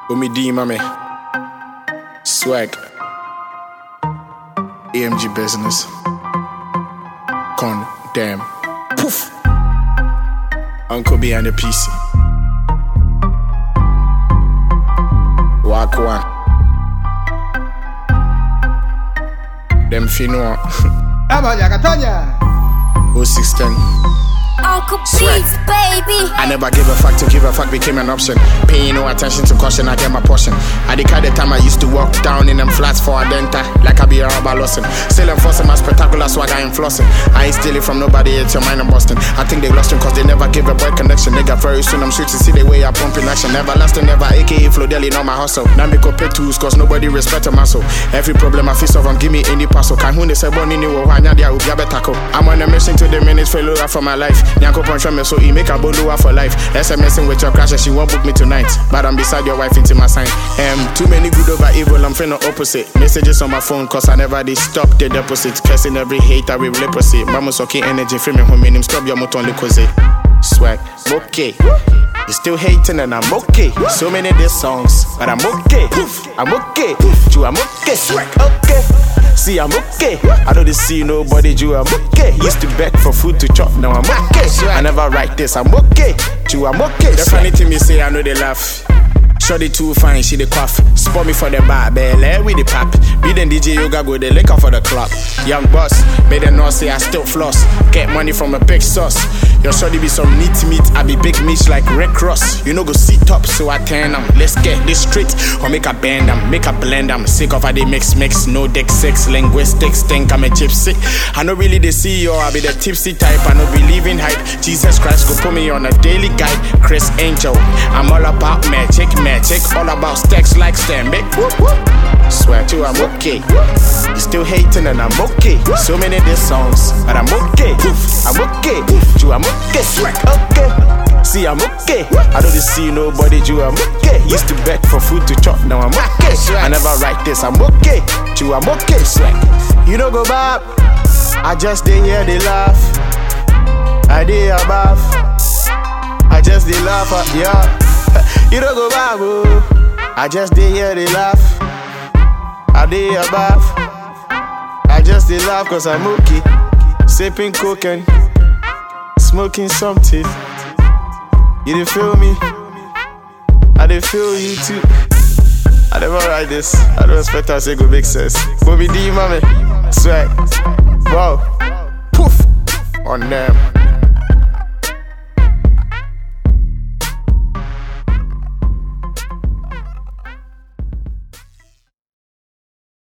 Umidi mame, swag, AMG business, condemn, poof, Uncle B and the PC, walk one, them fino, 0610. Uncle Beats, baby. I never gave a fuck, to give a fuck became an option. Paying no attention to caution, I get my portion. I decide the time I used to walk down in them flats for a denta, like I be a robber lossing. Still enforcing my spectacular swag, I ain't flossing. I ain't stealing from nobody, it's your mind I'm busting. I think they lost him cause they never give a boy connection. Nigga, very soon I'm sure to see the way I pump in action. Never lasting, never AKA Flo Deli, not my hustle. Now me go pay tools cause nobody respect a muscle. Every problem I face off, give me any passo. Can't who they say one in you, I'm on a mission to the minutes failure for my life. Nyanko punch me so he make a bolua for life. SMSing with your crash and she won't book me tonight. But I'm beside your wife into my sign. Too many good over evil, I'm finna opposite. Messages on my phone cause I never did stop the deposits. Cursing every hater with leprosy. Mamus okay energy free me home in stop your motor licoze. Swag, okay. You still hating and I'm okay. So many diss songs, but I'm okay. I'm okay. Jew, I'm okay. Okay. See, I'm okay. I don't see nobody, Jew, I'm okay. Used to beg for food to chop, now I'm okay. I never write this, I'm okay. Jew, I'm okay. The funny thing me say, I know they laugh. Shorty too fine, she the cough. Spot me for the bar, belle with the pap. Be the DJ yoga, go the link up for the club. Young boss, made them know say I still floss. Get money from a big sauce. Your shorty be some neat meat, I be big meat like Rick Ross. You know go sit up, so I turn them. Let's get this straight, or make a bend them, make a blend them. Sick of how they mix, no deck sex, linguistics, think I'm a gypsy. I know really the CEO, I be the tipsy type, I know believe in hype. Jesus Christ go put me on a daily guide. Chris Angel, I'm all about magic, all about stacks like Stanbic. Swear to I'm okay. You still hating and I'm okay. So many diss songs, but I'm okay. I'm okay. Jew, I'm okay. Okay. See, I'm okay. I don't see nobody, Jew, I'm okay. Used to beg for food to chop, now I'm okay. I never write this, I'm okay. Jew, I'm okay. You don't go back. I just did hear they laugh. I did above. I just did laugh at yeah. You don't go back, boo. I just did hear they laugh. I did above. I just did laugh cause I'm okay. Sipping coke and smoking something. You didn't feel me? I didn't feel you too. I never write this. I don't expect I say good make sense. Bobby D, mommy. Swag. Wow. Poof. On them.